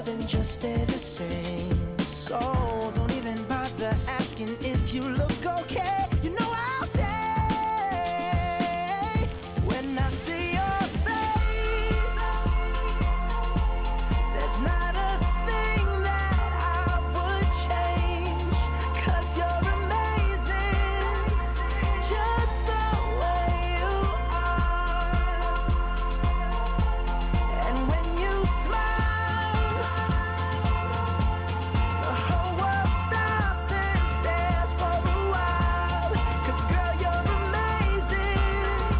Then just stay the same. So don't even bother asking if you look okay. You know I'll say when I see